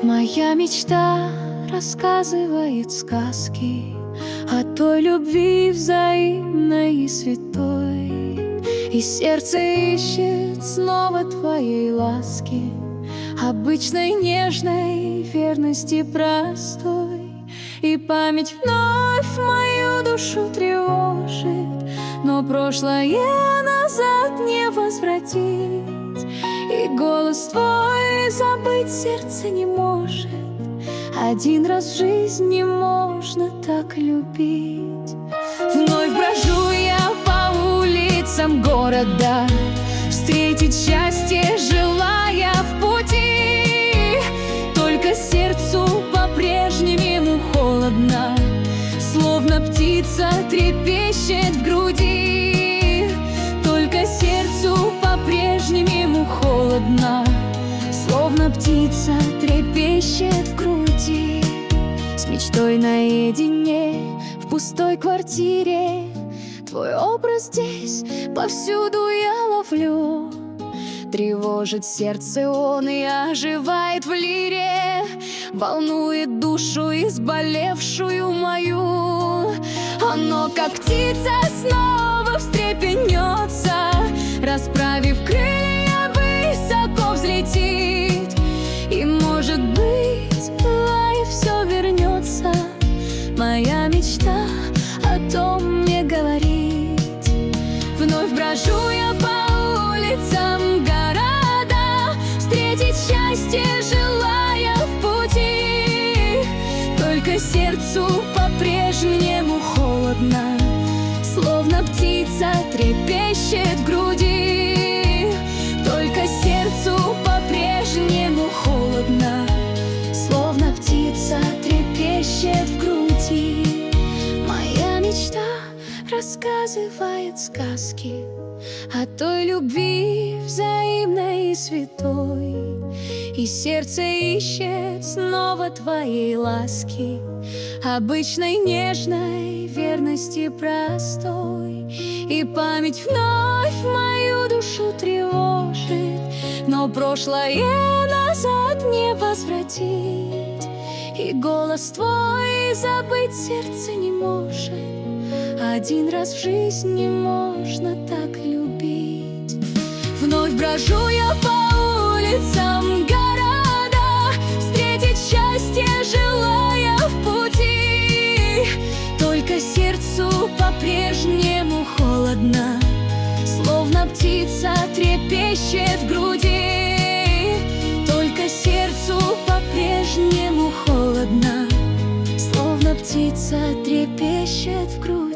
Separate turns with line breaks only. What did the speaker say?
Моя мечта рассказывает сказки о той любви взаимной и святой, и сердце ищет снова твоей ласки, обычной, нежной, верности простой. И память вновь мою душу тревожит, но прошлое назад не возвратить, и голос твой забыть сердце не может. Один раз в жизни можно так любить. Вновь брожу я по улицам города, встретить счастье желая в пути. Только сердцу по-прежнему холодно, словно птица трепещет в груди. Только сердцу по-прежнему холодно, словно птица трепещет в груди. С мечтой наедине в пустой квартире, твой образ здесь повсюду я ловлю. Тревожит сердце он и оживает в лире, волнует душу изболевшую мою. Оно, как птица, снова встрепенется, расправив крылья, высоко взлетит. И, может быть, и все вернется. Моя мечта о том не говорит. Вновь брожу я по улицам города, встретить счастье желая в пути. Только сердцу по-прежнему холодно, словно птица трепещет в груди. Только сердцу по-прежнему холодно, словно птица трепещет в груди. Моя мечта рассказывает сказки о той любви взаимной и святой, и сердце ищет снова твоей ласки, обычной, нежной, верности простой. И память вновь мою душу тревожит, но прошлое назад не возвратить, и голос твой забыть сердце не может. Один раз в жизни можно так любить. Вновь брожу я по улицам города, встретить счастье желая в пути. Только сердцу по-прежнему холодно, словно птица трепещет в груди. Только сердцу по-прежнему холодно, словно птица трепещет в груди.